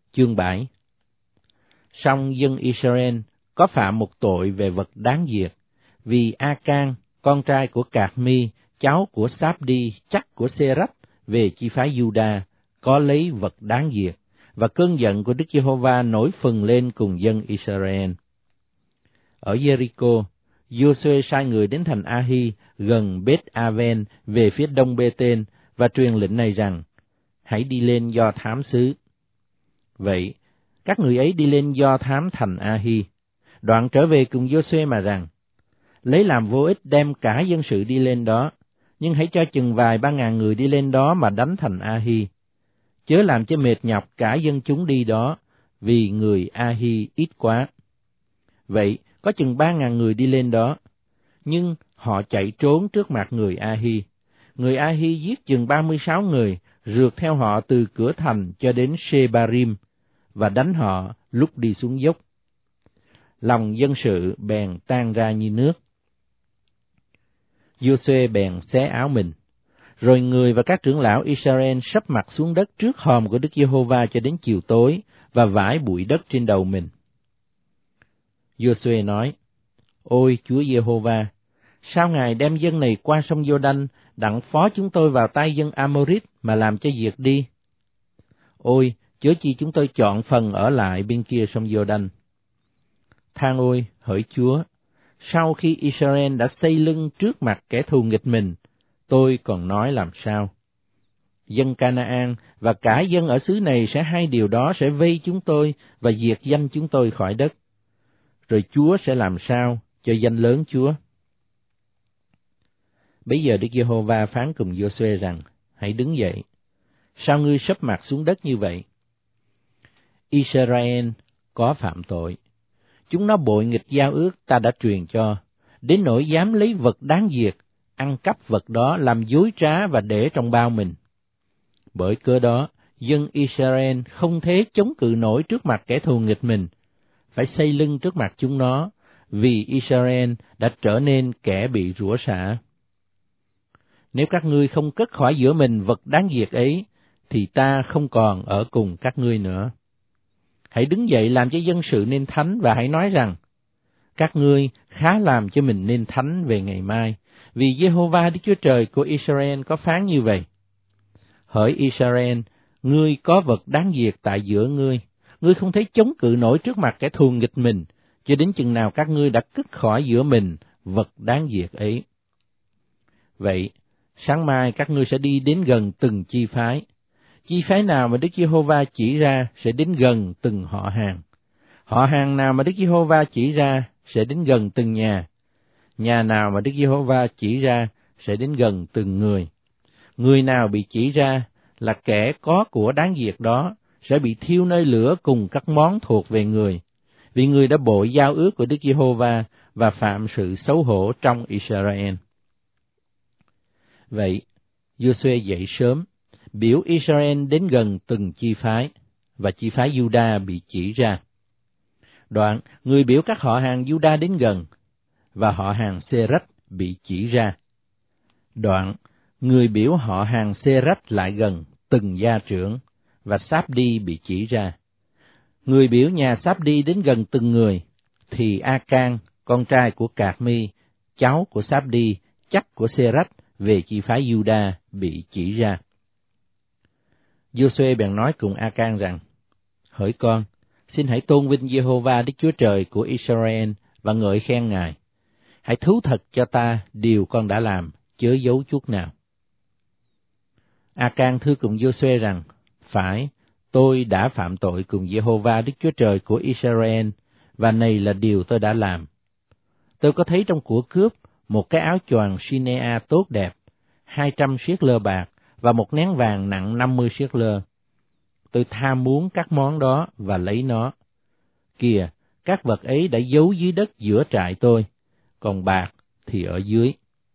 Chương 7. Song dân Israel có phạm một tội về vật đáng diệt, vì A-can, con trai của Cạc-mi, cháu của Sáp-đi, chắc của Sê-rách, về chi phái Giu-đa, có lấy vật đáng diệt, và cơn giận của Đức Giê-hô-va nổi phừng lên cùng dân Israel. Ở Giê-ri-cô, Giô-suê sai người đến thành A-hi gần Bết-a-ven về phía đông Bê-tên và truyền lệnh này rằng: hãy đi lên do thám xứ. Vậy, các người ấy đi lên do thám thành A-hi, đoạn trở về cùng Giô-suê mà rằng: lấy làm vô ích đem cả dân sự đi lên đó, nhưng hãy cho chừng vài 3.000 người đi lên đó mà đánh thành A-hi. Chớ làm cho mệt nhọc cả dân chúng đi đó, vì người A-hi ít quá. Vậy, có chừng 3.000 người đi lên đó, nhưng họ chạy trốn trước mặt người A-hi. Người A-hi giết chừng 36 người, rượt theo họ từ cửa thành cho đến Sê-ba-rim, và đánh họ lúc đi xuống dốc. Lòng dân sự bèn tan ra như nước. Giô-suê bèn xé áo mình, rồi người và các trưởng lão Israel sấp mặt xuống đất trước hòm của Đức Giê-hô-va cho đến chiều tối, và vải bụi đất trên đầu mình. Giô-suê nói: ôi Chúa Giê-hô-va, sao Ngài đem dân này qua sông Giô-đanh, đặng phó chúng tôi vào tay dân A-mô-rít mà làm cho diệt đi? Ôi, chớ chi chúng tôi chọn phần ở lại bên kia sông Giô-đanh. Than ôi, hỡi Chúa, sau khi Israel đã xây lưng trước mặt kẻ thù nghịch mình, tôi còn nói làm sao? Dân Ca-na-an và cả dân ở xứ này sẽ hay điều đó sẽ vây chúng tôi và diệt danh chúng tôi khỏi đất. Rồi Chúa sẽ làm sao cho danh lớn Chúa? Bấy giờ Đức Giê-hô-va phán cùng Giô-suê rằng: hãy đứng dậy. Sao ngươi sấp mặt xuống đất như vậy? Israel có phạm tội. Chúng nó bội nghịch giao ước ta đã truyền cho, đến nỗi dám lấy vật đáng diệt, ăn cắp vật đó làm dối trá và để trong bao mình. Bởi cớ đó, dân Israel không thể chống cự nổi trước mặt kẻ thù nghịch mình, phải xây lưng trước mặt chúng nó, vì Israel đã trở nên kẻ bị rủa xả. Nếu các ngươi không cất khỏi giữa mình vật đáng diệt ấy, thì ta không còn ở cùng các ngươi nữa. Hãy đứng dậy làm cho dân sự nên thánh, và hãy nói rằng: các ngươi khá làm cho mình nên thánh về ngày mai, vì Giê-hô-va Đức Chúa Trời của Israel có phán như vậy: hỡi Israel, ngươi có vật đáng diệt tại giữa ngươi, ngươi không thấy chống cự nổi trước mặt kẻ thù nghịch mình, cho đến chừng nào các ngươi đã cất khỏi giữa mình vật đáng diệt ấy. Vậy, sáng mai các ngươi sẽ đi đến gần từng chi phái. Chi phái nào mà Đức Giê-hô-va chỉ ra sẽ đến gần từng họ hàng. Họ hàng nào mà Đức Giê-hô-va chỉ ra sẽ đến gần từng nhà. Nhà nào mà Đức Giê-hô-va chỉ ra sẽ đến gần từng người. Người nào bị chỉ ra là kẻ có của đáng diệt đó sẽ bị thiêu nơi lửa cùng các món thuộc về người, vì người đã bội giao ước của Đức Giê-hô-va và phạm sự xấu hổ trong Israel. Vậy, Giô-suê dậy sớm, biểu Israel đến gần từng chi phái, và chi phái Giu-đa bị chỉ ra. Đoạn, người biểu các họ hàng Giu-đa đến gần, và họ hàng Sê-rách bị chỉ ra. Đoạn, người biểu họ hàng Sê-rách lại gần từng gia trưởng, và Sáp-đi bị chỉ ra. Người biểu nhà Sáp-đi đến gần từng người, thì A-can, con trai của Cạc-mi, cháu của Sáp-đi, chắc của Sê-rách, về chi phái Giu-đa bị chỉ ra. Giô-suê bèn nói cùng A-can rằng: hỡi con, xin hãy tôn vinh Giê-hô-va Đức Chúa Trời của Israel và ngợi khen Ngài. Hãy thú thật cho ta điều con đã làm, chớ giấu chút nào. A-can thưa cùng Giô-suê rằng: phải, tôi đã phạm tội cùng Giê-hô-va Đức Chúa Trời của Israel, và này là điều tôi đã làm. Tôi có thấy trong của cướp một cái áo choàng Sinea tốt đẹp, 200 siết lơ bạc, và một nén vàng nặng 50 siết lơ. Tôi tham muốn các món đó và lấy nó. Kìa, các vật ấy đã giấu dưới đất giữa trại tôi, còn bạc thì ở dưới.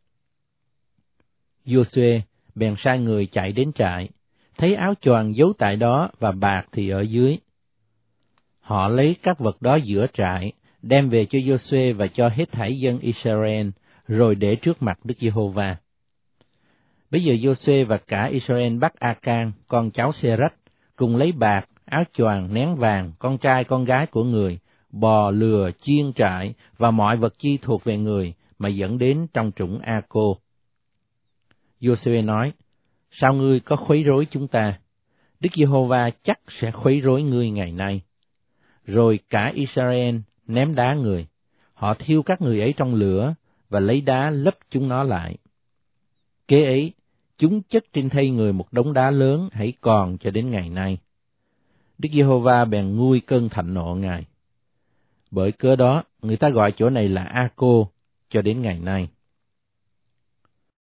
Giô-suê bèn sai người chạy đến trại, thấy áo choàng giấu tại đó và bạc thì ở dưới. Họ lấy các vật đó giữa trại, đem về cho Giô-suê và cho hết thảy dân Israel, rồi để trước mặt Đức Giê-hô-va. Bây giờ Giô-suê và cả Israel bắt A-can, con cháu Sê-rách, cùng lấy bạc áo choàng, nén vàng, con trai con gái của người, bò, lừa, chiên trại và mọi vật chi thuộc về người mà dẫn đến trong trũng A-cô. Giô-suê nói, sao ngươi có khuấy rối chúng ta? Đức Giê-hô-va chắc sẽ khuấy rối ngươi ngày nay. Rồi cả Israel ném đá người, họ thiêu các người ấy trong lửa và lấy đá lấp chúng nó lại. Kế ấy, chúng chất trên thây người một đống đá lớn hãy còn cho đến ngày nay. Đức Giê-hô-va bèn nguôi cơn thạnh nộ Ngài. Bởi cớ đó, người ta gọi chỗ này là A-cô cho đến ngày nay.